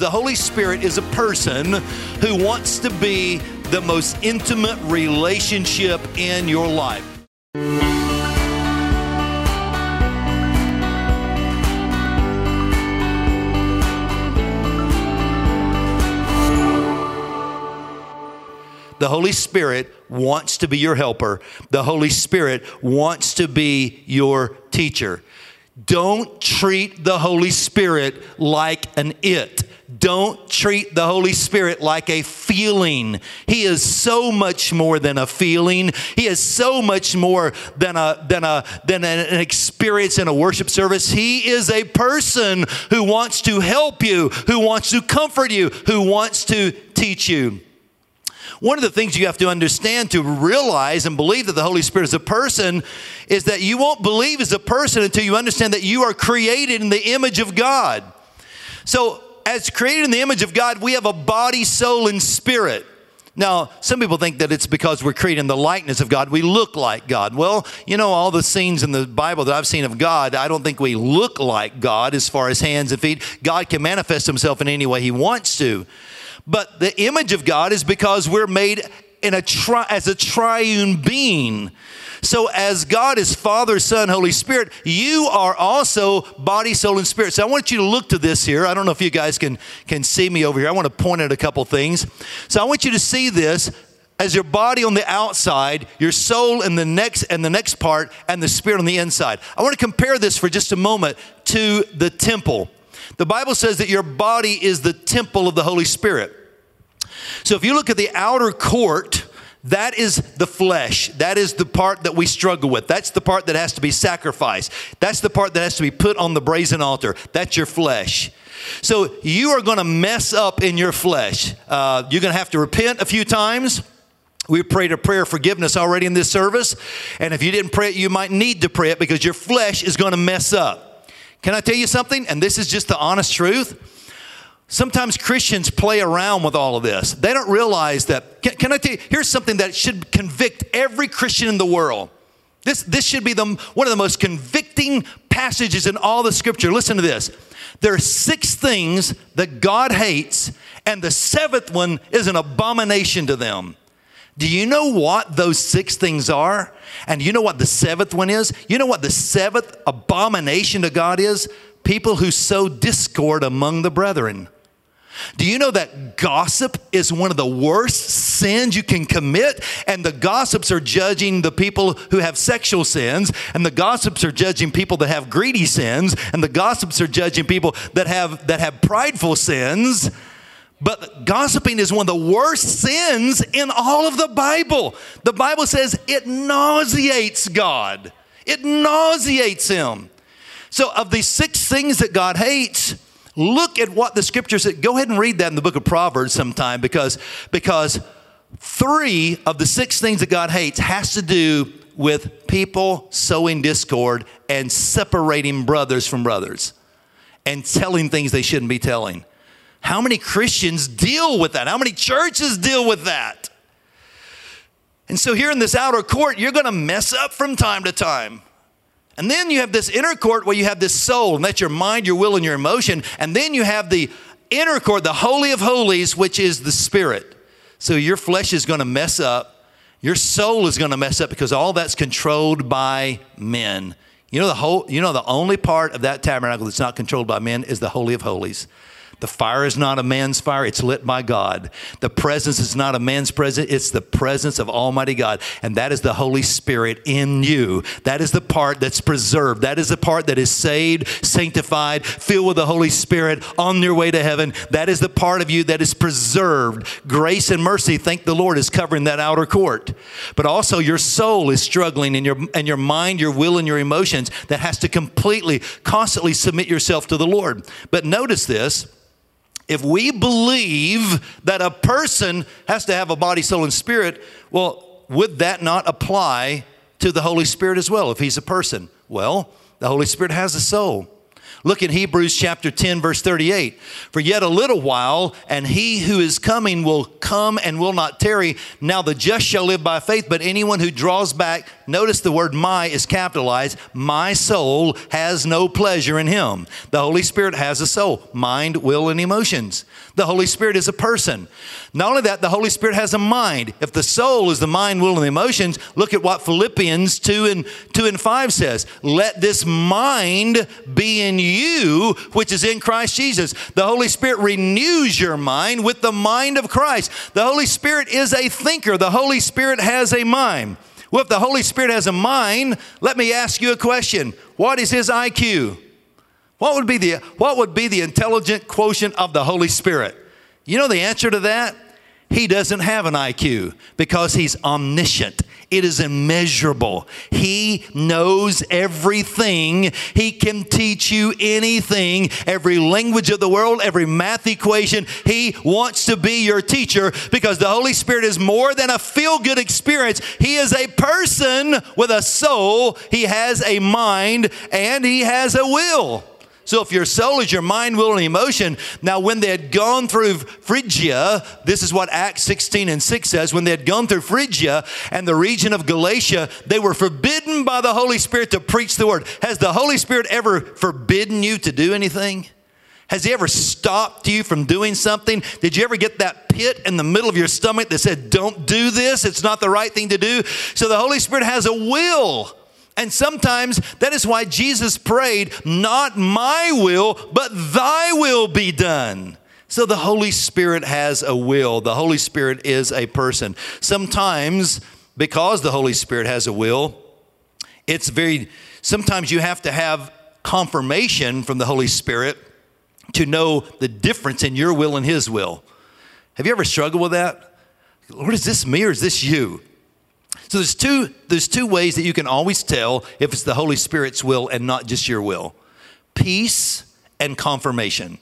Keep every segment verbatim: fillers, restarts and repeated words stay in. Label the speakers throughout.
Speaker 1: The Holy Spirit is a person who wants to be the most intimate relationship in your life. The Holy Spirit wants to be your helper. The Holy Spirit wants to be your teacher. Don't treat the Holy Spirit like an it. Don't treat the Holy Spirit like a feeling. He is so much more than a feeling. He is so much more than a than a than an experience in a worship service. He is a person who wants to help you, who wants to comfort you, who wants to teach you. One of the things you have to understand to realize and believe that the Holy Spirit is a person is that you won't believe as a person until you understand that you are created in the image of God. So, as created in the image of God, we have a body, soul, and spirit. Now, some people think that it's because we're created in the likeness of God. We look like God. Well, you know, all the scenes in the Bible that I've seen of God, I don't think we look like God as far as hands and feet. God can manifest himself in any way he wants to. But the image of God is because we're made in a tri- as a triune being. So as God is Father, Son, Holy Spirit, you are also body, soul, and spirit. So I want you to look to this here. I don't know if you guys can, can see me over here. I want to point at a couple things. So I want you to see this as your body on the outside, your soul in the next and the next part, and the spirit on the inside. I want to compare this for just a moment to the temple. The Bible says that your body is the temple of the Holy Spirit. So if you look at the outer court, that is the flesh. That is the part that we struggle with. That's the part that has to be sacrificed. That's the part that has to be put on the brazen altar. That's your flesh. So you are going to mess up in your flesh. Uh, you're going to have to repent a few times. We prayed a prayer of forgiveness already in this service. And if you didn't pray it, you might need to pray it because your flesh is going to mess up. Can I tell you something? And this is just the honest truth. Sometimes Christians play around with all of this. They don't realize that. Can, can I tell you, here's something that should convict every Christian in the world. This, this should be the, one of the most convicting passages in all the scripture. Listen to this. There are six things that God hates, and the seventh one is an abomination to them. Do you know what those six things are? And you know what the seventh one is? You know what the seventh abomination to God is? People who sow discord among the brethren. Do you know that gossip is one of the worst sins you can commit? And the gossips are judging the people who have sexual sins, and the gossips are judging people that have greedy sins, and the gossips are judging people that have that have prideful sins. But gossiping is one of the worst sins in all of the Bible. The Bible says it nauseates God. It nauseates him. So of these six things that God hates, look at what the scripture said. Go ahead and read that in the book of Proverbs sometime because, because three of the six things that God hates has to do with people sowing discord and separating brothers from brothers and telling things they shouldn't be telling. How many Christians deal with that? How many churches deal with that? And so here in this outer court, you're going to mess up from time to time. And then you have this inner court where you have this soul, and that's your mind, your will, and your emotion. And then you have the inner court, the Holy of Holies, which is the spirit. So your flesh is going to mess up. Your soul is going to mess up because all that's controlled by men. You know the whole, you know the only part of that tabernacle that's not controlled by men is the Holy of Holies. The fire is not a man's fire, it's lit by God. The presence is not a man's presence, it's the presence of Almighty God. And that is the Holy Spirit in you. That is the part that's preserved. That is the part that is saved, sanctified, filled with the Holy Spirit, on their way to heaven. That is the part of you that is preserved. Grace and mercy, thank the Lord, is covering that outer court. But also your soul is struggling, and your, and your mind, your will, and your emotions that has to completely, constantly submit yourself to the Lord. But notice this. If we believe that a person has to have a body, soul, and spirit, well, would that not apply to the Holy Spirit as well if he's a person? Well, the Holy Spirit has a soul. Look at Hebrews chapter ten, verse thirty-eight. For yet a little while, and he who is coming will come and will not tarry. Now the just shall live by faith, but anyone who draws back, notice the word my is capitalized, my soul has no pleasure in him. The Holy Spirit has a soul, mind, will, and emotions. The Holy Spirit is a person. Not only that, the Holy Spirit has a mind. If the soul is the mind, will, and the emotions, look at what Philippians two and two and five says. Let this mind be in you, which is in Christ Jesus. The Holy Spirit renews your mind with the mind of Christ. The Holy Spirit is a thinker. The Holy Spirit has a mind. Well, if the Holy Spirit has a mind, let me ask you a question. What is his I Q? What would be the, what would be the intelligent quotient of the Holy Spirit? You know the answer to that? He doesn't have an I Q because he's omniscient. It is immeasurable. He knows everything. He can teach you anything, every language of the world, every math equation. He wants to be your teacher because the Holy Spirit is more than a feel-good experience. He is a person with a soul. He has a mind and he has a will. So if your soul is your mind, will, and emotion, now when they had gone through Phrygia, this is what Acts sixteen and six says, when they had gone through Phrygia and the region of Galatia, they were forbidden by the Holy Spirit to preach the word. Has the Holy Spirit ever forbidden you to do anything? Has he ever stopped you from doing something? Did you ever get that pit in the middle of your stomach that said, don't do this, it's not the right thing to do? So the Holy Spirit has a will. And sometimes that is why Jesus prayed, not my will, but thy will be done. So the Holy Spirit has a will. The Holy Spirit is a person. Sometimes, because the Holy Spirit has a will, it's very, sometimes you have to have confirmation from the Holy Spirit to know the difference in your will and his will. Have you ever struggled with that? Lord, is this me or is this you? So there's two, there's two ways that you can always tell if it's the Holy Spirit's will and not just your will. Peace and confirmation.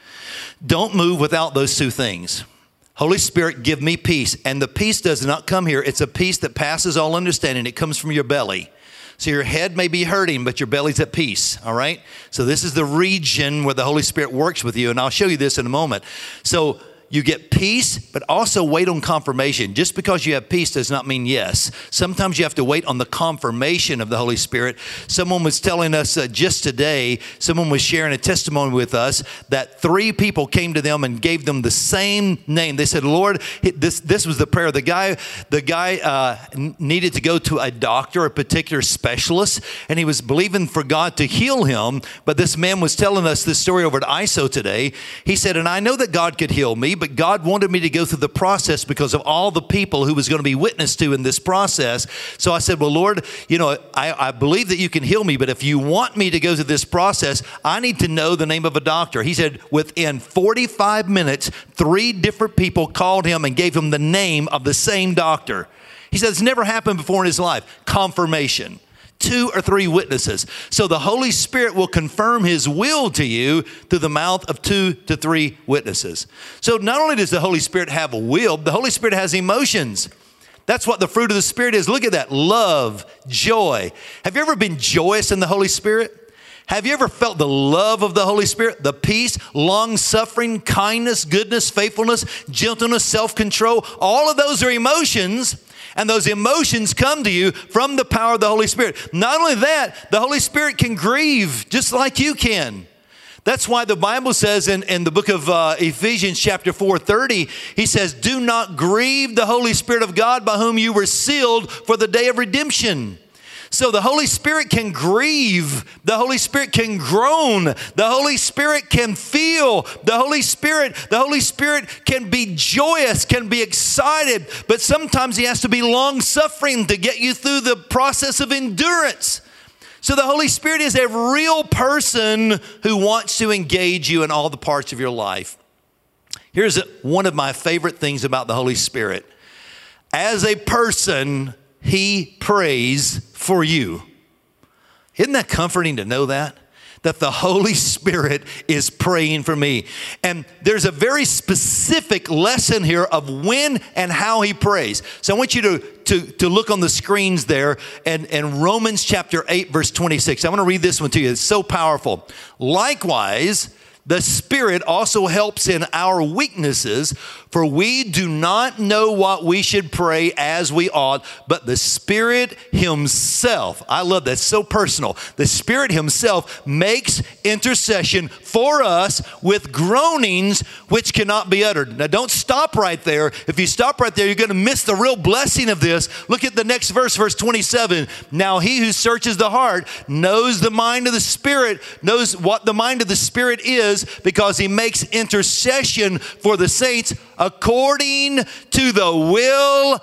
Speaker 1: Don't move without those two things. Holy Spirit, give me peace. And the peace does not come here. It's a peace that passes all understanding. It comes from your belly. So your head may be hurting, but your belly's at peace, all right? So this is the region where the Holy Spirit works with you, and I'll show you this in a moment. So you get peace, but also wait on confirmation. Just because you have peace does not mean yes. Sometimes you have to wait on the confirmation of the Holy Spirit. Someone was telling us uh, just today, someone was sharing a testimony with us that three people came to them and gave them the same name. They said, Lord, this this was the prayer. The guy, the guy uh, needed to go to a doctor, a particular specialist, and he was believing for God to heal him. But this man was telling us this story over at I S O today. He said, and I know that God could heal me, but God wanted me to go through the process because of all the people who was going to be witnessed to in this process. So I said, well, Lord, you know, I, I believe that you can heal me, but if you want me to go through this process, I need to know the name of a doctor. He said within forty-five minutes, three different people called him and gave him the name of the same doctor. He said it's never happened before in his life. Confirmation. Two or three witnesses. So the Holy Spirit will confirm his will to you through the mouth of two to three witnesses. So not only does the Holy Spirit have a will, the Holy Spirit has emotions. That's what the fruit of the Spirit is. Look at that. Love, joy. Have you ever been joyous in the Holy Spirit? Have you ever felt the love of the Holy Spirit? The peace, long-suffering, kindness, goodness, faithfulness, gentleness, self-control. All of those are emotions. And those emotions come to you from the power of the Holy Spirit. Not only that, the Holy Spirit can grieve just like you can. That's why the Bible says in, in the book of uh, Ephesians chapter four thirty, he says, do not grieve the Holy Spirit of God by whom you were sealed for the day of redemption. So the Holy Spirit can grieve. The Holy Spirit can groan. The Holy Spirit can feel. The Holy Spirit, the Holy Spirit can be joyous, can be excited, but sometimes he has to be long-suffering to get you through the process of endurance. So the Holy Spirit is a real person who wants to engage you in all the parts of your life. Here's one of my favorite things about the Holy Spirit. As a person, he prays for you. Isn't that comforting to know that? that the Holy Spirit is praying for me. And there's a very specific lesson here of when and how he prays. So I want you to, to, to look on the screens there and, and Romans chapter eight, verse twenty-six. I want to read this one to you. It's so powerful. Likewise, the Spirit also helps in our weaknesses, for we do not know what we should pray as we ought, but the Spirit himself, I love that, so personal. The Spirit himself makes intercession for us with groanings which cannot be uttered. Now don't stop right there. If you stop right there, you're going to miss the real blessing of this. Look at the next verse, verse twenty-seven. Now he who searches the heart knows the mind of the Spirit, knows what the mind of the Spirit is, because he makes intercession for the saints according to the will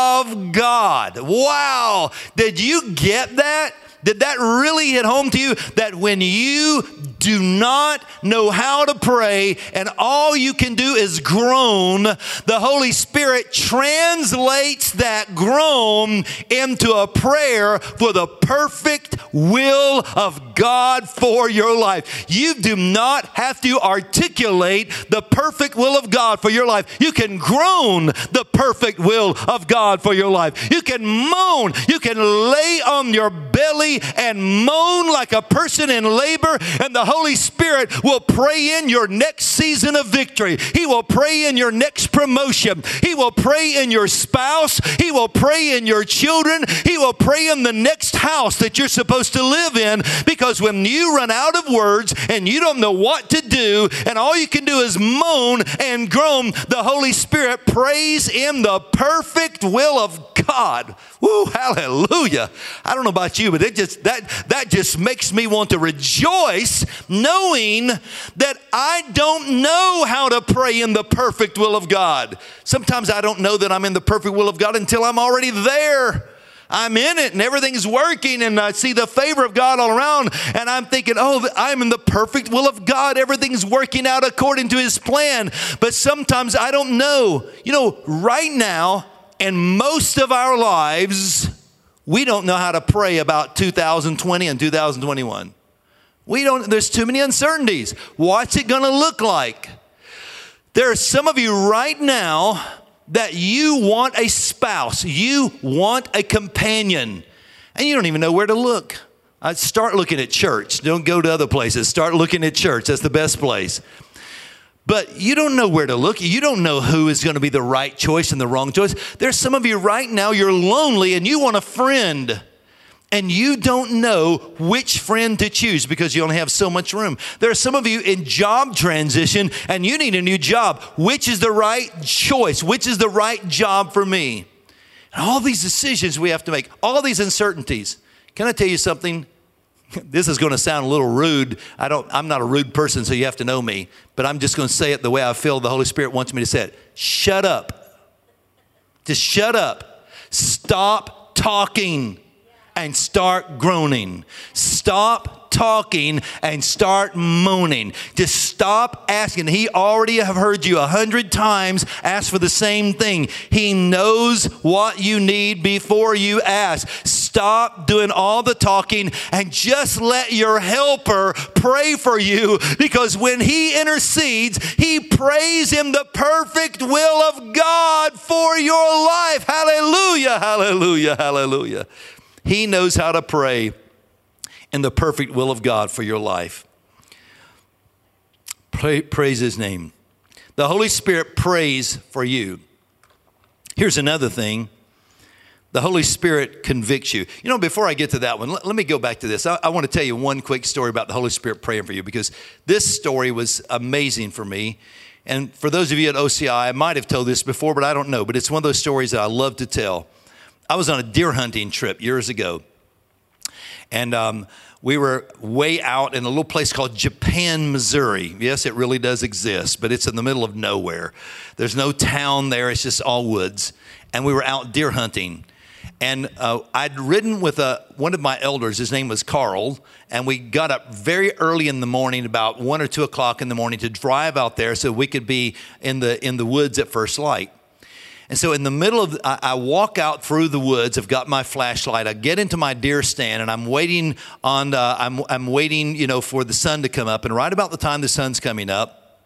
Speaker 1: of God. Wow. Did you get that? Did that really hit home to you? That when you do not know how to pray and all you can do is groan, the Holy Spirit translates that groan into a prayer for the perfect will of God for your life. You do not have to articulate the perfect will of God for your life. You can groan the perfect will of God for your life. You can moan. You can lay on your belly and moan like a person in labor, and the Holy Spirit will pray in your next season of victory. He will pray in your next promotion. He will pray in your spouse. He will pray in your children. He will pray in the next house that you're supposed to live in, because when you run out of words and you don't know what to do and all you can do is moan and groan, the Holy Spirit prays in the perfect will of God. Woo, hallelujah. I don't know about you, but it just that that just makes me want to rejoice, knowing that I don't know how to pray in the perfect will of God. Sometimes I don't know that I'm in the perfect will of God until I'm already there. I'm in it and everything's working and I see the favor of God all around and I'm thinking, oh, I'm in the perfect will of God. Everything's working out according to his plan. But sometimes I don't know. You know, right now, in most of our lives, we don't know how to pray about two thousand twenty and two thousand twenty-one. We don't, there's too many uncertainties. What's it going to look like? There are some of you right now that you want a spouse. You want a companion. And you don't even know where to look. I'd start looking at church. Don't go to other places. Start looking at church. That's the best place. But you don't know where to look. You don't know who is going to be the right choice and the wrong choice. There's some of you right now, you're lonely and you want a friend. And you don't know which friend to choose because you only have so much room. There are some of you in job transition and you need a new job. Which is the right choice? Which is the right job for me? And all these decisions we have to make, all these uncertainties. Can I tell you something? This is going to sound a little rude. I don't, I'm not a rude person, so you have to know me. But I'm just going to say it the way I feel the Holy Spirit wants me to say it. Shut up. Just shut up. Stop talking and start groaning. Stop talking and start moaning. Just stop asking. He already have heard you a hundred times ask for the same thing. He knows what you need before you ask. Stop doing all the talking and just let your helper pray for you, because when he intercedes, he prays in the perfect will of God for your life. Hallelujah, hallelujah, hallelujah. He knows how to pray in the perfect will of God for your life. Pray, praise his name. The Holy Spirit prays for you. Here's another thing. The Holy Spirit convicts you. You know, before I get to that one, let, let me go back to this. I, I want to tell you one quick story about the Holy Spirit praying for you, because this story was amazing for me. And for those of you at O C I, I might have told this before, but I don't know. But it's one of those stories that I love to tell. I was on a deer hunting trip years ago, and um, we were way out in a little place called Japan, Missouri. Yes, it really does exist, but it's in the middle of nowhere. There's no town there. It's just all woods. And we were out deer hunting. And uh, I'd ridden with a, one of my elders. His name was Carl. And we got up very early in the morning, about one or two o'clock in the morning, to drive out there so we could be in the in the woods at first light. And so in the middle of, I, I walk out through the woods. I've got my flashlight. I get into my deer stand, and I'm waiting on, uh, I'm, I'm waiting, you know, for the sun to come up. And right about the time the sun's coming up,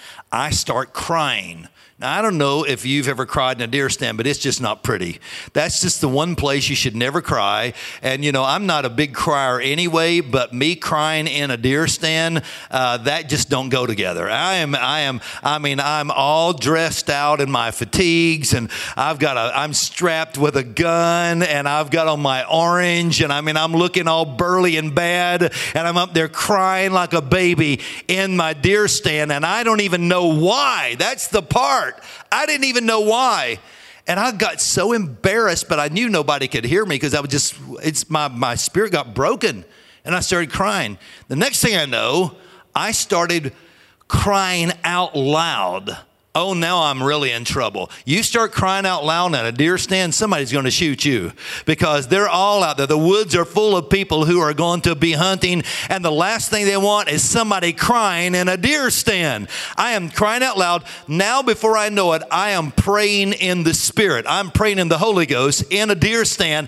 Speaker 1: I start crying. Now, I don't know if you've ever cried in a deer stand, but it's just not pretty. That's just the one place you should never cry. And, you know, I'm not a big crier anyway, but me crying in a deer stand, uh, that just don't go together. I am, I am, I mean, I'm all dressed out in my fatigues, and I've got a, I'm strapped with a gun, and I've got on my orange, and I mean, I'm looking all burly and bad, and I'm up there crying like a baby in my deer stand, and I don't even know why. That's the part. I didn't even know why. And I got so embarrassed, but I knew nobody could hear me because I was just, it's my, my spirit got broken, and I started crying. The next thing I know, I started crying out loud. Oh, now I'm really in trouble. You start crying out loud at a deer stand, somebody's going to shoot you, because they're all out there. The woods are full of people who are going to be hunting, and the last thing they want is somebody crying in a deer stand. I am crying out loud. Now, before I know it, I am praying in the Spirit. I'm praying in the Holy Ghost in a deer stand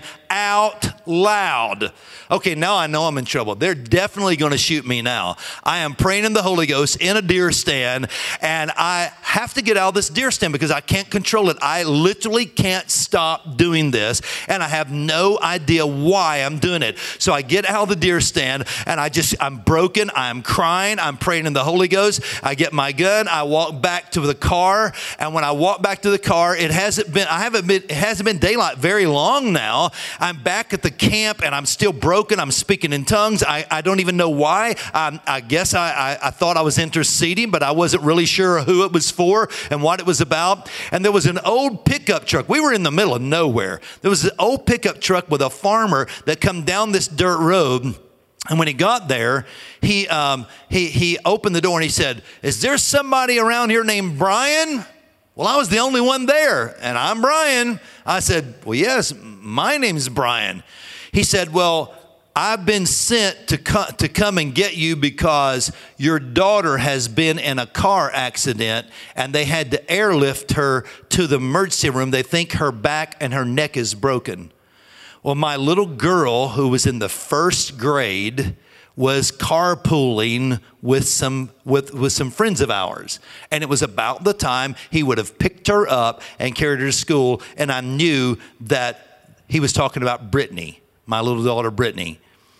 Speaker 1: out loud. Okay, now I know I'm in trouble. They're definitely going to shoot me now. I am praying in the Holy Ghost in a deer stand, and I have to get out of this deer stand because I can't control it. I literally can't stop doing this, and I have no idea why I'm doing it. So I get out of the deer stand, and I just, I'm broken. I'm crying. I'm praying in the Holy Ghost. I get my gun. I walk back to the car, and when I walk back to the car, it hasn't been, I haven't been, it hasn't been daylight very long now. I'm back at the camp, and I'm still broken. I'm speaking in tongues. I, I don't even know why. I, I guess I, I, I thought I was interceding, but I wasn't really sure who it was for and what it was about. And there was an old pickup truck. We were in the middle of nowhere. There was an old pickup truck with a farmer that come down this dirt road. And when he got there, he, um, he, he opened the door and he said, "Is there somebody around here named Brian?" Well, I was the only one there, and I'm Brian. I said, "Well, yes, my name's Brian." He said, "Well, I've been sent to co- to come and get you because your daughter has been in a car accident, and they had to airlift her to the emergency room. They think her back and her neck is broken." Well, my little girl, who was in the first grade, was carpooling with some with, with some friends of ours. And it was about the time he would have picked her up and carried her to school, and I knew that he was talking about Brittany, my little daughter, Brittany.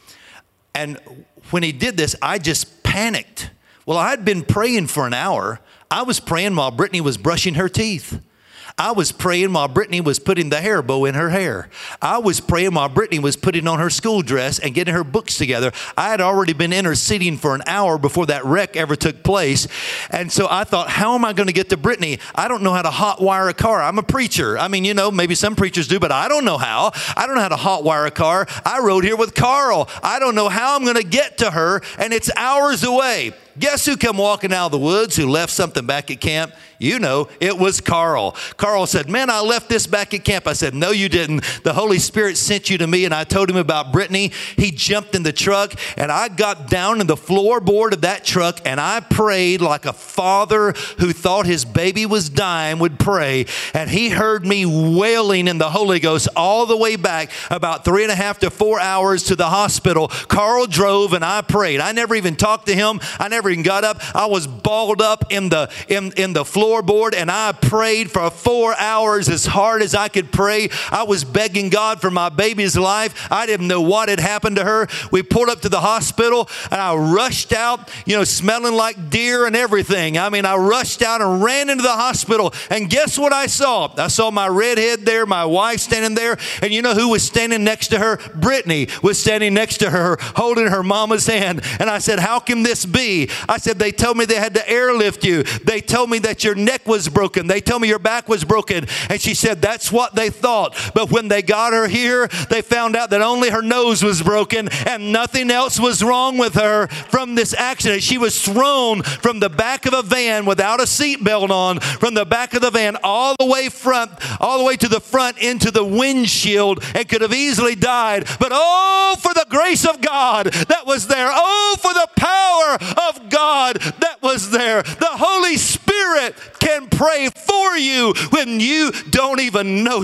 Speaker 1: And when he did this, I just panicked. Well, I had been praying for an hour. I was praying while Brittany was brushing her teeth. I was praying while Brittany was putting the hair bow in her hair. I was praying while Brittany was putting on her school dress and getting her books together. I had already been interceding for an hour before that wreck ever took place. And so I thought, how am I going to get to Brittany? I don't know how to hot wire a car. I'm a preacher. I mean, you know, maybe some preachers do, but I don't know how. I don't know how to hot wire a car. I rode here with Carl. I don't know how I'm going to get to her, and it's hours away. Guess who come walking out of the woods who left something back at camp? You know, it was Carl. Carl said, "Man, I left this back at camp." I said, "No, you didn't. The Holy Spirit sent you to me," and I told him about Brittany. He jumped in the truck, and I got down in the floorboard of that truck, and I prayed like a father who thought his baby was dying would pray. And he heard me wailing in the Holy Ghost all the way back, about three and a half to four hours to the hospital. Carl drove, and I prayed. I never even talked to him. I never even got up. I was balled up in the in, in the floorboard, and I prayed for four hours as hard as I could pray. I was begging God for my baby's life. I didn't know what had happened to her. We pulled up to the hospital, and I rushed out, you know, smelling like deer and everything. I mean, I rushed out and ran into the hospital, and guess what I saw? I saw my redhead there, my wife standing there, and you know who was standing next to her? Brittany was standing next to her, holding her mama's hand. And I said, "How can this be?" I said, "They told me they had to airlift you. They told me that your neck was broken. They told me your back was broken." And she said, "That's what they thought. But when they got her here, they found out that only her nose was broken and nothing else was wrong with her from this accident." She was thrown from the back of a van without a seatbelt on, from the back of the van all the way front, all the way to the front into the windshield, and could have easily died. But oh, for the grace of God that was there. Oh, for the power of God that was there. The Holy Spirit Spirit can pray for you when you don't even know,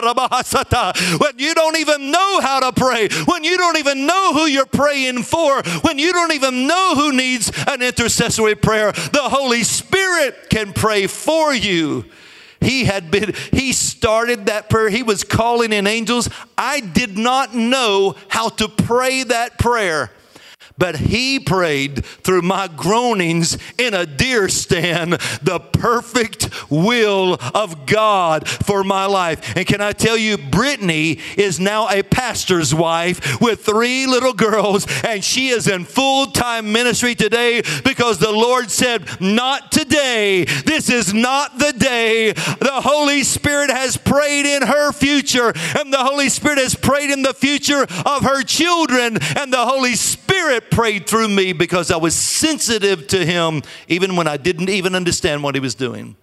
Speaker 1: when you don't even know how to pray, when you don't even know who you're praying for, when you don't even know who needs an intercessory prayer. The Holy Spirit can pray for you. He had been, he started that prayer. He was calling in angels. I did not know how to pray that prayer, but he prayed through my groanings in a deer stand the perfect will of God for my life. And can I tell you, Brittany is now a pastor's wife with three little girls, and she is in full-time ministry today because the Lord said, not today. This is not the day. The Holy Spirit has prayed in her future, and the Holy Spirit has prayed in the future of her children, and the Holy Spirit prayed through me because I was sensitive to him even when I didn't even understand what he was doing.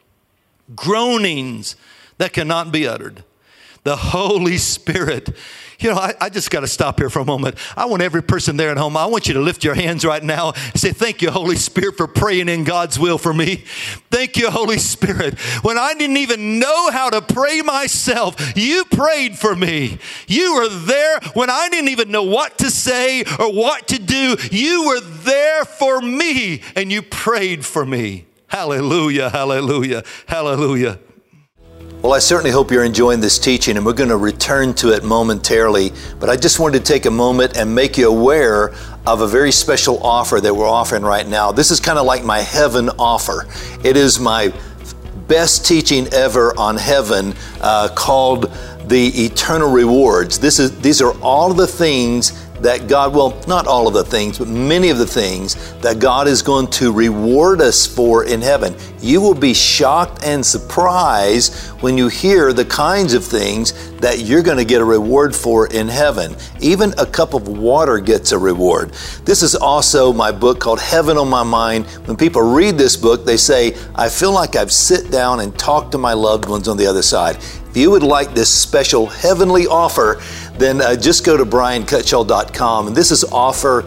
Speaker 1: Groanings that cannot be uttered. The Holy Spirit. You know, I, I just got to stop here for a moment. I want every person there at home, I want you to lift your hands right now and say, thank you, Holy Spirit, for praying in God's will for me. Thank you, Holy Spirit. When I didn't even know how to pray myself, you prayed for me. You were there when I didn't even know what to say or what to do. You were there for me, and you prayed for me. Hallelujah, hallelujah, hallelujah.
Speaker 2: Well, I certainly hope you're enjoying this teaching, and we're going to return to it momentarily. But I just wanted to take a moment and make you aware of a very special offer that we're offering right now. This is kind of like my heaven offer. It is my best teaching ever on heaven, uh, called the Eternal Rewards. This is these are all the things that God, well, not all of the things, but many of the things that God is going to reward us for in heaven. You will be shocked and surprised when you hear the kinds of things that you're going to get a reward for in heaven. Even a cup of water gets a reward. This is also my book called Heaven on My Mind. When people read this book, they say, I feel like I've sit down and talked to my loved ones on the other side. If you would like this special heavenly offer, then uh, just go to brian cutshall dot com. And this is offer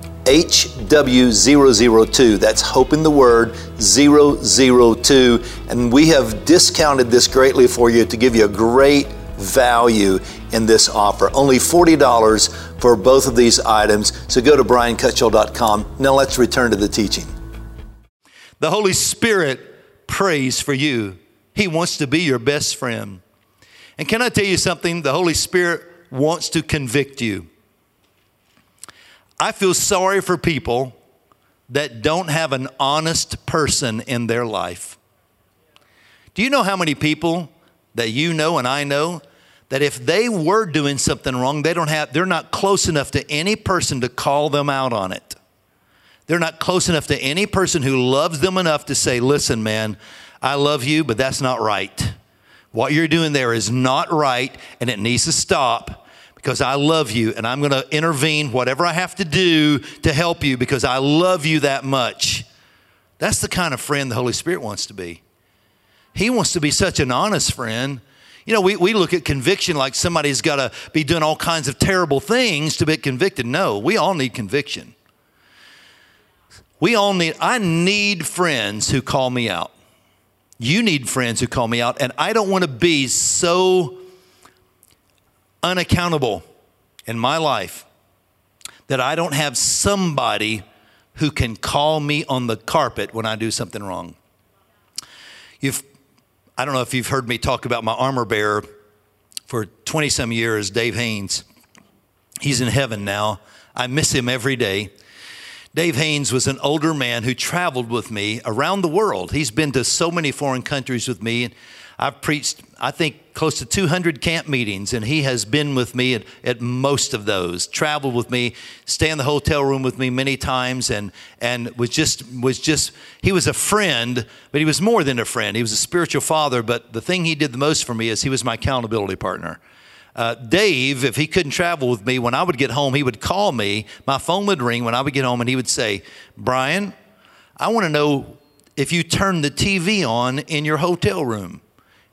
Speaker 2: H W zero zero two. That's hope in the word zero zero two. And we have discounted this greatly for you to give you a great value in this offer. Only forty dollars for both of these items. So go to brian cutshall dot com. Now let's return to the teaching.
Speaker 1: The Holy Spirit prays for you. He wants to be your best friend. And can I tell you something? The Holy Spirit wants to convict you. I feel sorry for people that don't have an honest person in their life. Do you know how many people that you know and I know that if they were doing something wrong, they don't have, they're not close enough to any person to call them out on it. They're not close enough to any person who loves them enough to say, listen, man, I love you, but that's not right. What you're doing there is not right, and it needs to stop because I love you, and I'm going to intervene whatever I have to do to help you because I love you that much. That's the kind of friend the Holy Spirit wants to be. He wants to be such an honest friend. You know, we, we look at conviction like somebody's got to be doing all kinds of terrible things to be convicted. No, we all need conviction. We all need, I need friends who call me out. You need friends who call me out, and I don't want to be so unaccountable in my life that I don't have somebody who can call me on the carpet when I do something wrong. You've, I don't know if you've heard me talk about my armor bearer for twenty some years, Dave Haynes. He's in heaven now. I miss him every day. Dave Haynes was an older man who traveled with me around the world. He's been to so many foreign countries with me. I've preached, I think, close to two hundred camp meetings, and he has been with me at, at most of those, traveled with me, stayed in the hotel room with me many times, and and was just, was just he was a friend, but he was more than a friend. He was a spiritual father, but the thing he did the most for me is he was my accountability partner. Uh, Dave, if he couldn't travel with me, when I would get home, he would call me. My phone would ring when I would get home, and he would say, Brian, I want to know if you turn the T V on in your hotel room.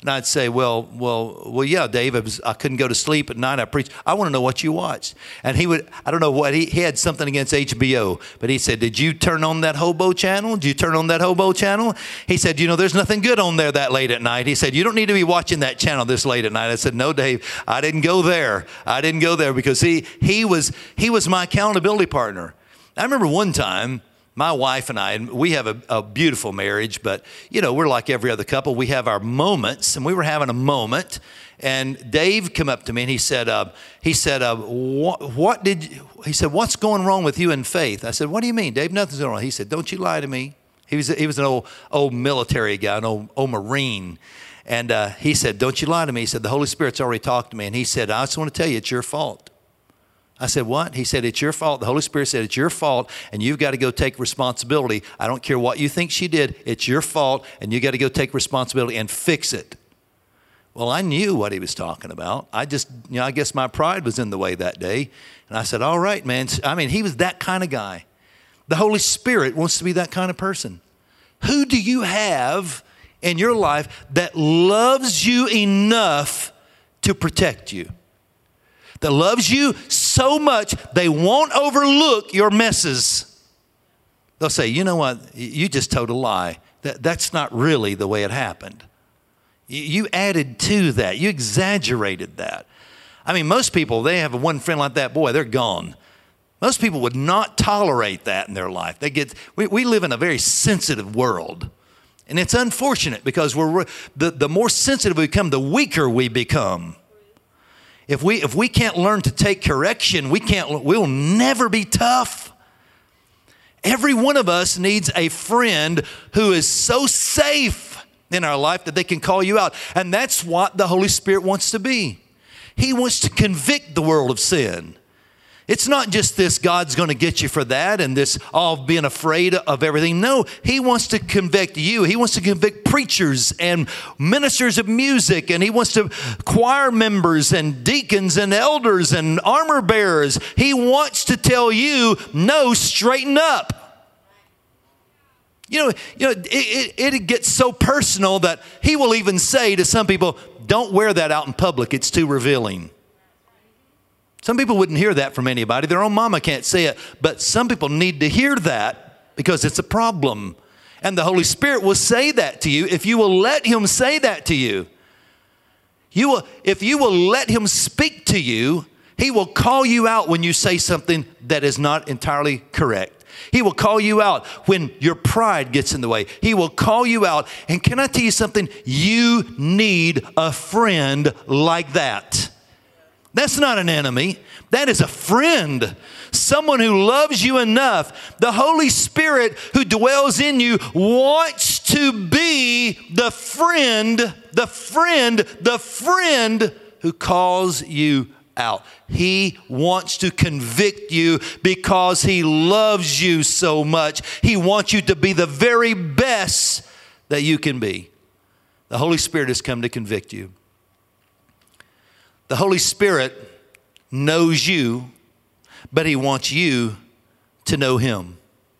Speaker 1: And I'd say, well, well, well, yeah, Dave, I, was, I couldn't go to sleep at night. I preached. I want to know what you watched. And he would, I don't know what, he, he had something against H B O, but he said, did you turn on that hobo channel? Did you turn on that hobo channel? He said, you know, there's nothing good on there that late at night. He said, you don't need to be watching that channel this late at night. I said, no, Dave, I didn't go there. I didn't go there because he, he was, he was my accountability partner. I remember one time, my wife and I, and we have a, a beautiful marriage, but, you know, we're like every other couple. We have our moments, and we were having a moment, and Dave came up to me, and he said, uh, he said, uh, what, what did, you, he said, what's going wrong with you in faith? I said, what do you mean, Dave? Nothing's going wrong. He said, don't you lie to me. He was, he was an old, old military guy, an old, old Marine. And uh, he said, don't you lie to me. He said, the Holy Spirit's already talked to me. And he said, I just want to tell you, it's your fault. I said, what? He said, it's your fault. The Holy Spirit said, it's your fault, and you've got to go take responsibility. I don't care what you think she did. It's your fault, and you got to go take responsibility and fix it. Well, I knew what he was talking about. I just, you know, I guess my pride was in the way that day. And I said, all right, man. I mean, he was that kind of guy. The Holy Spirit wants to be that kind of person. Who do you have in your life that loves you enough to protect you? That loves you so much they won't overlook your messes. They'll say, you know what, you just told a lie. That, that's not really the way it happened. You, you added to that. You exaggerated that. I mean, most people, they have one friend like that, boy, they're gone. Most people would not tolerate that in their life. They get. We, we live in a very sensitive world. And it's unfortunate because we're the, the more sensitive we become, the weaker we become. If we if we can't learn to take correction, we can't we'll never be tough. Every one of us needs a friend who is so safe in our life that they can call you out. And that's what the Holy Spirit wants to be. He wants to convict the world of sin. It's not just this, God's going to get you for that and this all being afraid of everything. No, he wants to convict you. He wants to convict preachers and ministers of music, and he wants to choir members and deacons and elders and armor bearers. He wants to tell you, no, straighten up. You know, you know, it, it, it gets so personal that he will even say to some people, don't wear that out in public. It's too revealing. Some people wouldn't hear that from anybody. Their own mama can't say it, but some people need to hear that because it's a problem. And the Holy Spirit will say that to you if you will let him say that to you. You will, if you will let him speak to you, he will call you out when you say something that is not entirely correct. He will call you out when your pride gets in the way. He will call you out. And can I tell you something? You need a friend like that. That's not an enemy. That is a friend. Someone who loves you enough. The Holy Spirit who dwells in you wants to be the friend, the friend, the friend who calls you out. He wants to convict you because he loves you so much. He wants you to be the very best that you can be. The Holy Spirit has come to convict you. The Holy Spirit knows you, but he wants you to know him.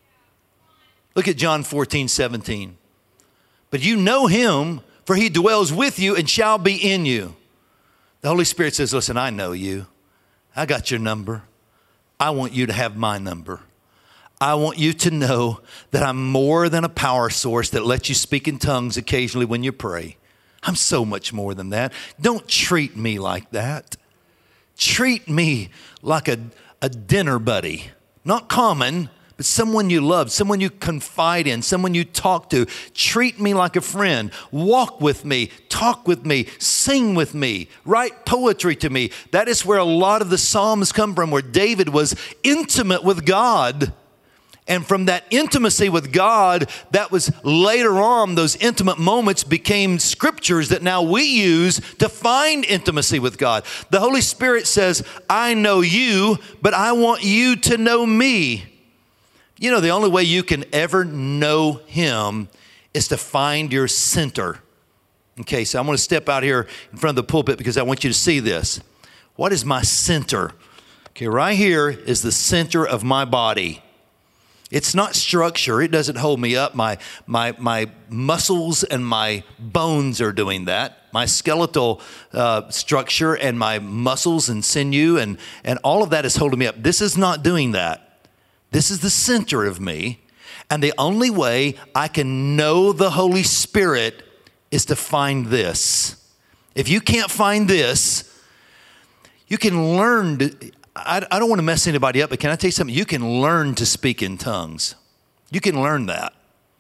Speaker 1: Look at John fourteen, seventeen. But you know him, for he dwells with you and shall be in you. The Holy Spirit says, listen, I know you. I got your number. I want you to have my number. I want you to know that I'm more than a power source that lets you speak in tongues occasionally when you pray. I'm so much more than that. Don't treat me like that. Treat me like a, a dinner buddy. Not common, but someone you love, someone you confide in, someone you talk to. Treat me like a friend. Walk with me, talk with me, sing with me, write poetry to me. That is where a lot of the Psalms come from, where David was intimate with God. And from that intimacy with God, that was later on, those intimate moments became scriptures that now we use to find intimacy with God. The Holy Spirit says, I know you, but I want you to know me. You know, the only way you can ever know him is to find your center. Okay, so I'm going to step out here in front of the pulpit because I want you to see this. What is my center? Okay, right here is the center of my body. It's not structure. It doesn't hold me up. My, my, my muscles and my bones are doing that. My skeletal uh, structure and my muscles and sinew and, and all of that is holding me up. This is not doing that. This is the center of me. And the only way I can know the Holy Spirit is to find this. If you can't find this, you can learn to, I, I don't want to mess anybody up, but can I tell you something? You can learn to speak in tongues. You can learn that.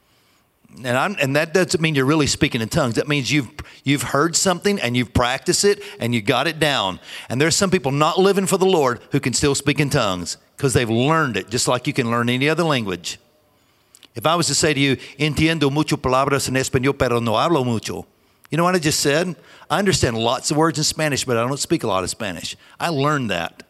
Speaker 1: And, I'm, and that doesn't mean you're really speaking in tongues. That means you've you've heard something and you've practiced it and you got it down. And there's some people not living for the Lord who can still speak in tongues because they've learned it, just like you can learn any other language. If I was to say to you, entiendo mucho palabras en español, pero no hablo mucho. You know what I just said? I understand lots of words in Spanish, but I don't speak a lot of Spanish. I learned that.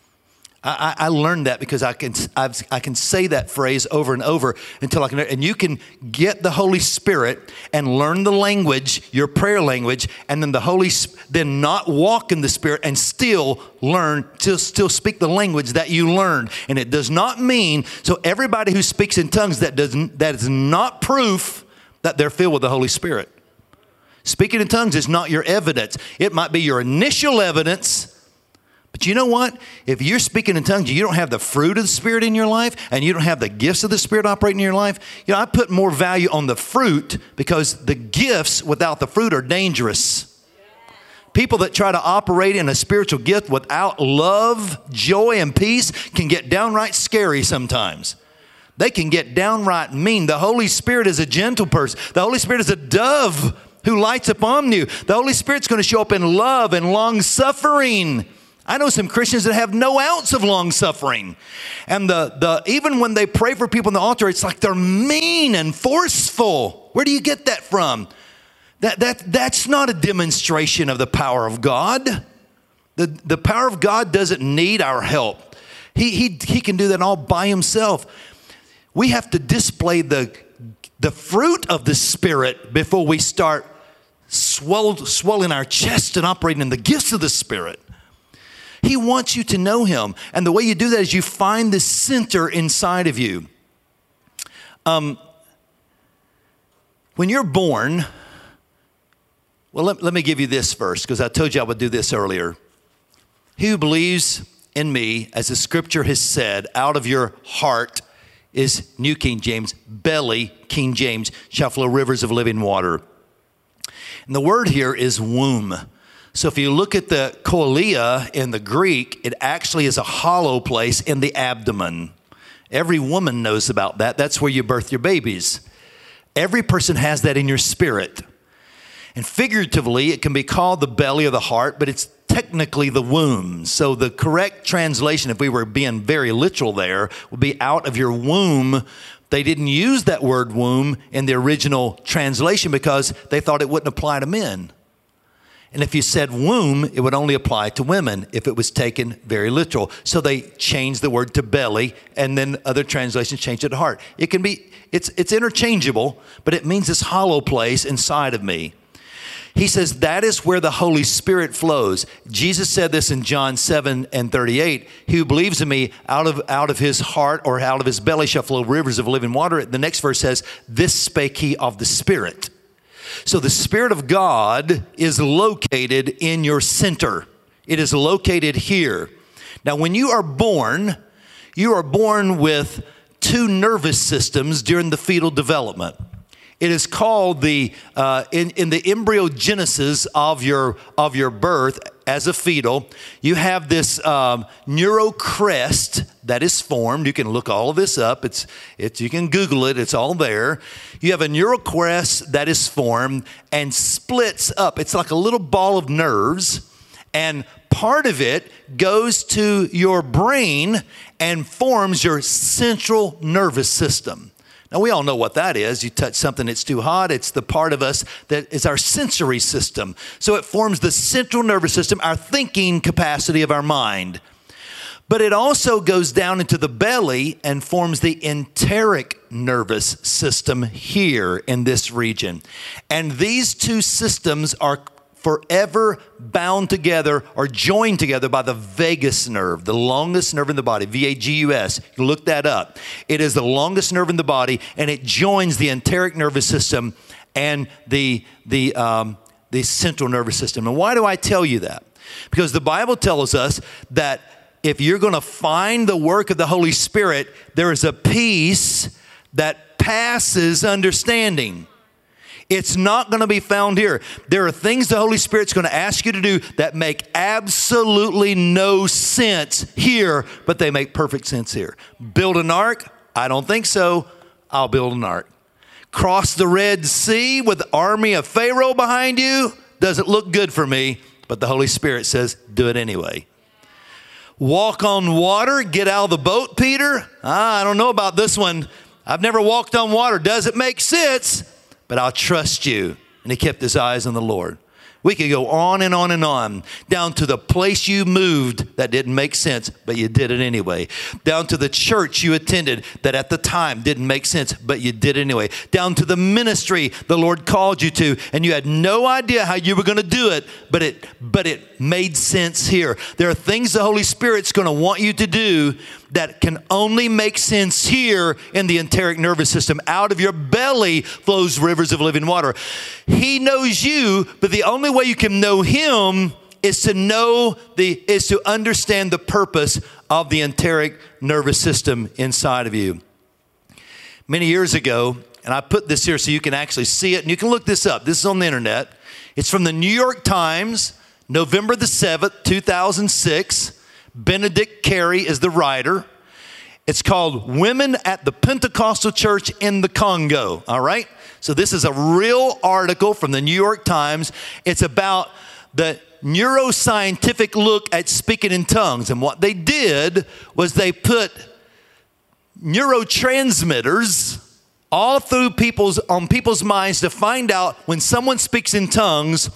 Speaker 1: I, I learned that because I can I've, I can say that phrase over and over until I can. And you can get the Holy Spirit and learn the language, your prayer language, and then the Holy then not walk in the Spirit and still learn to still speak the language that you learned. And it does not mean so everybody who speaks in tongues that doesn't that is not proof that they're filled with the Holy Spirit. Speaking in tongues is not your evidence. It might be your initial evidence. But you know what? If you're speaking in tongues, you don't have the fruit of the Spirit in your life, and you don't have the gifts of the Spirit operating in your life. You know, I put more value on the fruit because the gifts without the fruit are dangerous. People that try to operate in a spiritual gift without love, joy, and peace can get downright scary sometimes. They can get downright mean. The Holy Spirit is a gentle person. The Holy Spirit is a dove who lights upon you. The Holy Spirit's going to show up in love and long suffering. I know some Christians that have no ounce of long suffering. And the, the even when they pray for people on the altar, it's like they're mean and forceful. Where do you get that from? That, that, that's not a demonstration of the power of God. The, the power of God doesn't need our help. He, he, he can do that all by himself. We have to display the, the fruit of the Spirit before we start swell, swelling our chest and operating in the gifts of the Spirit. He wants you to know him. And the way you do that is you find the center inside of you. Um, when you're born, well, let, let me give you this first, because I told you I would do this earlier. He who believes in me, as the scripture has said, out of your heart is New King James, belly, King James, shall flow rivers of living water. And the word here is womb. So if you look at the koilia in the Greek, it actually is a hollow place in the abdomen. Every woman knows about that. That's where you birth your babies. Every person has that in your spirit. And figuratively, it can be called the belly or the heart, but it's technically the womb. So the correct translation, if we were being very literal there, would be out of your womb. They didn't use that word womb in the original translation because they thought it wouldn't apply to men. And if you said womb, it would only apply to women if it was taken very literal. So they changed the word to belly, and then other translations changed it to heart. It can be, it's, it's interchangeable, but it means this hollow place inside of me. He says that is where the Holy Spirit flows. Jesus said this in John seven and thirty-eight. He who believes in me, out of, out of his heart or out of his belly shall flow rivers of living water. The next verse says, this spake he of the Spirit. So the Spirit of God is located in your center. It is located here. Now, when you are born, you are born with two nervous systems during the fetal development. It is called the, uh, in, in the embryogenesis of your, of your birth as a fetal, you have this um, neurocrest that is formed. You can look all of this up. It's, it's, you can Google it. It's all there. You have a neurocrest that is formed and splits up. It's like a little ball of nerves, and part of it goes to your brain and forms your central nervous system. Now, we all know what that is. You touch something that's too hot. It's the part of us that is our sensory system. So it forms the central nervous system, our thinking capacity of our mind. But it also goes down into the belly and forms the enteric nervous system here in this region. And these two systems are forever bound together or joined together by the vagus nerve, the longest nerve in the body, V A G U S. You look that up. It is the longest nerve in the body, and it joins the enteric nervous system and the, the, um, the central nervous system. And why do I tell you that? Because the Bible tells us that if you're going to find the work of the Holy Spirit, there is a peace that passes understanding. It's not going to be found here. There are things the Holy Spirit's going to ask you to do that make absolutely no sense here, but they make perfect sense here. Build an ark? I don't think so. I'll build an ark. Cross the Red Sea with the army of Pharaoh behind you? Doesn't look good for me, but the Holy Spirit says, do it anyway. Walk on water? Get out of the boat, Peter? Ah, I don't know about this one. I've never walked on water. Does it make sense? But I'll trust you. And he kept his eyes on the Lord. We could go on and on and on, down to the place you moved that didn't make sense, but you did it anyway. Down to the church you attended that at the time didn't make sense, but you did it anyway. Down to the ministry the Lord called you to, and you had no idea how you were going to do it, but it, but it made sense here. There are things the Holy Spirit's going to want you to do that can only make sense here in the enteric nervous system. Out of your belly flows rivers of living water. He knows you, but the only way you can know him is to know the, is to understand the purpose of the enteric nervous system inside of you. Many years ago, and I put this here so you can actually see it, and you can look this up. This is on the internet. It's from the New York Times, November the seventh, two thousand six. Benedict Carey is the writer. It's called Women at the Pentecostal Church in the Congo, all right? So this is a real article from the New York Times. It's about the neuroscientific look at speaking in tongues. And what they did was they put neurotransmitters all through people's, on people's minds to find out when someone speaks in tongues,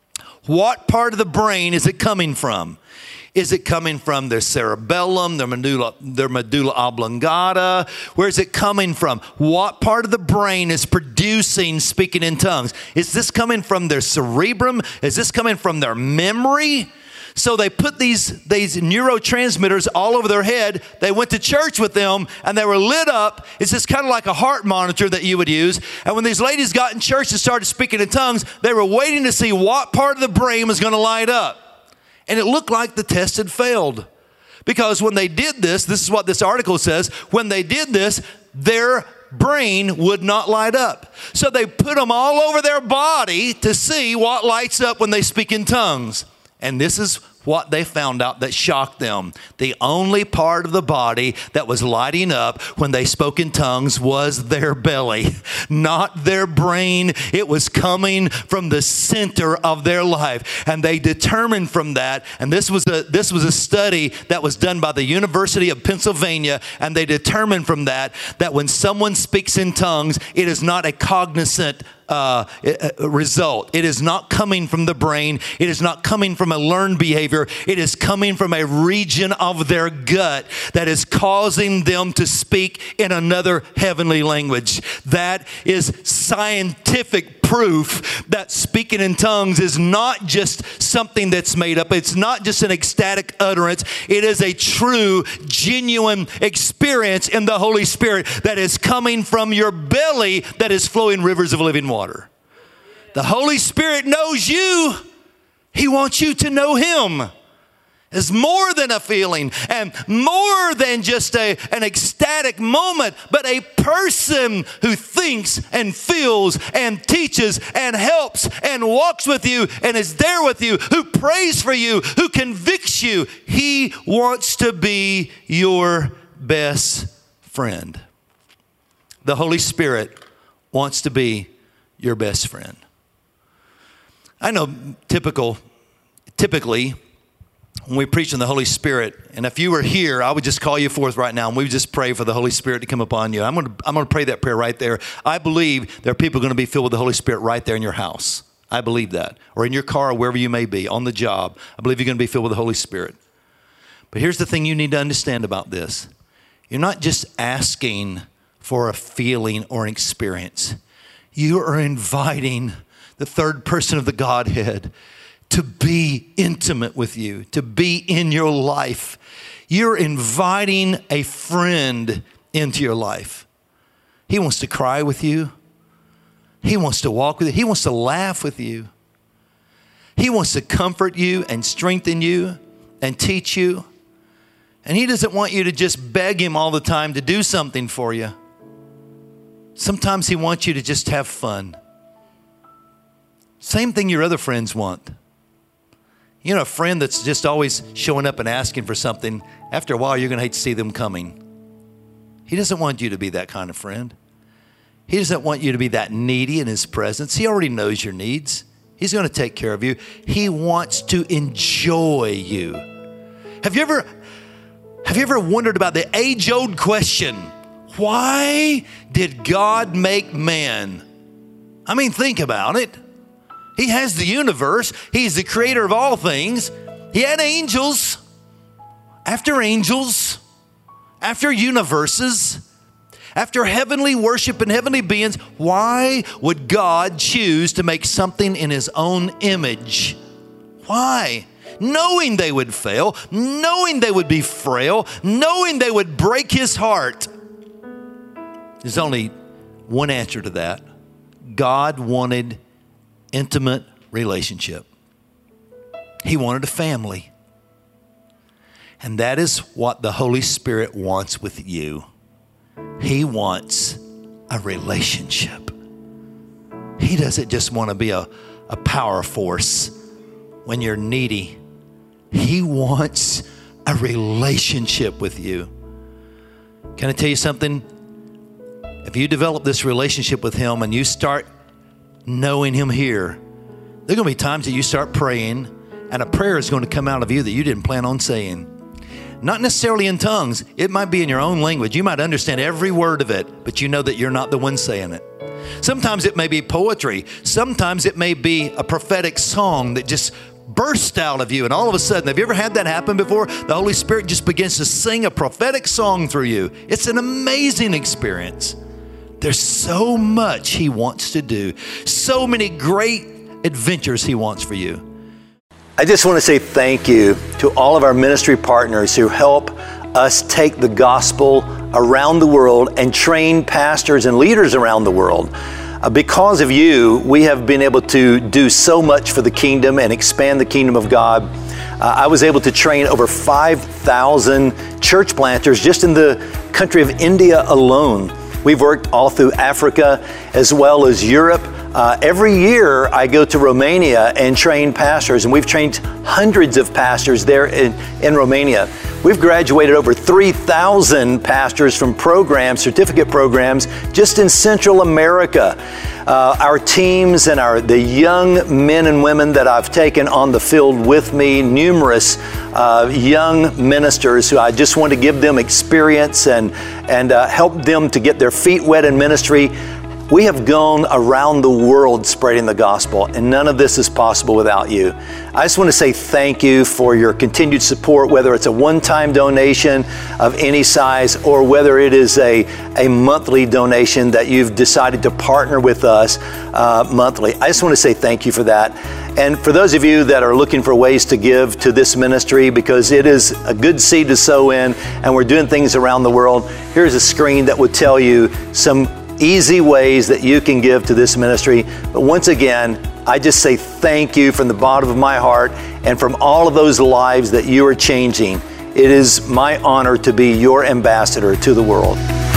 Speaker 1: what part of the brain is it coming from? Is it coming from their cerebellum, their medulla, their medulla oblongata? Where is it coming from? What part of the brain is producing speaking in tongues? Is this coming from their cerebrum? Is this coming from their memory? So they put these, these neurotransmitters all over their head. They went to church with them, and they were lit up. It's just kind of like a heart monitor that you would use. And when these ladies got in church and started speaking in tongues, they were waiting to see what part of the brain was going to light up. And it looked like the test had failed. Because when they did this, this is what this article says, when they did this, their brain would not light up. So they put them all over their body to see what lights up when they speak in tongues. And this is what they found out that shocked them. The only part of the body that was lighting up when they spoke in tongues was their belly, not their brain. It was coming from the center of their life. And they determined from that, and this was a, this was a study that was done by the University of Pennsylvania, and they determined from that that when someone speaks in tongues, it is not a cognizant Uh, result. It is not coming from the brain. It is not coming from a learned behavior. It is coming from a region of their gut that is causing them to speak in another heavenly language. That is scientific proof that speaking in tongues is not just something that's made up. It's not just an ecstatic utterance. It is a true, genuine experience in the Holy Spirit that is coming from your belly that is flowing rivers of living water. The Holy Spirit knows you. He wants you to know him. It's more than a feeling and more than just a, an ecstatic moment, but a person who thinks and feels and teaches and helps and walks with you and is there with you, who prays for you, who convicts you. He wants to be your best friend. The Holy Spirit wants to be your best friend. I know typical, typically, when we preach on the Holy Spirit, and if you were here, I would just call you forth right now, and we would just pray for the Holy Spirit to come upon you. I'm going to, I'm going to pray that prayer right there. I believe there are people going to be filled with the Holy Spirit right there in your house. I believe that. Or in your car, or wherever you may be, on the job. I believe you're going to be filled with the Holy Spirit. But here's the thing you need to understand about this. You're not just asking for a feeling or an experience. You are inviting the third person of the Godhead, to be intimate with you, to be in your life. You're inviting a friend into your life. He wants to cry with you. He wants to walk with you. He wants to laugh with you. He wants to comfort you and strengthen you and teach you. And he doesn't want you to just beg him all the time to do something for you. Sometimes he wants you to just have fun. Same thing your other friends want. You know, a friend that's just always showing up and asking for something, after a while you're going to hate to see them coming. He doesn't want you to be that kind of friend. He doesn't want you to be that needy in his presence. He already knows your needs. He's going to take care of you. He wants to enjoy you. Have you ever, have you ever wondered about the age-old question, why did God make man? I mean, think about it. He has the universe. He's the creator of all things. He had angels after angels, after universes, after heavenly worship and heavenly beings. Why would God choose to make something in his own image? Why? Knowing they would fail, knowing they would be frail, knowing they would break his heart. There's only one answer to that. God wanted intimate relationship. He wanted a family. And that is what the Holy Spirit wants with you. He wants a relationship. He doesn't just want to be a, a power force when you're needy. He wants a relationship with you. Can I tell you something? If you develop this relationship with him and you start knowing him here, there are going to be times that you start praying and a prayer is going to come out of you that you didn't plan on saying. Not necessarily in tongues. It might be in your own language. You might understand every word of it, but you know that you're not the one saying it. Sometimes it may be poetry. Sometimes it may be a prophetic song that just bursts out of you. And all of a sudden, have you ever had that happen before? The Holy Spirit just begins to sing a prophetic song through you. It's an amazing experience. There's so much he wants to do. So many great adventures he wants for you.
Speaker 2: I just want to say thank you to all of our ministry partners who help us take the gospel around the world and train pastors and leaders around the world. Uh, because of you, we have been able to do so much for the kingdom and expand the kingdom of God. Uh, I was able to train over five thousand church planters just in the country of India alone. We've worked all through Africa as well as Europe. Uh, every year I go to Romania and train pastors, and we've trained hundreds of pastors there in, in Romania. We've graduated over three thousand pastors from programs, certificate programs, just in Central America. Uh, our teams and our the young men and women that I've taken on the field with me, numerous uh, young ministers who I just want to give them experience and, and uh, help them to get their feet wet in ministry. We have gone around the world spreading the gospel, and none of this is possible without you. I just want to say thank you for your continued support, whether it's a one-time donation of any size or whether it is a, a monthly donation that you've decided to partner with us uh, monthly. I just want to say thank you for that. And for those of you that are looking for ways to give to this ministry, because it is a good seed to sow in, and we're doing things around the world, here's a screen that will tell you some easy ways that you can give to this ministry. But once again, I just say thank you from the bottom of my heart and from all of those lives that you are changing. It is my honor to be your ambassador to the world.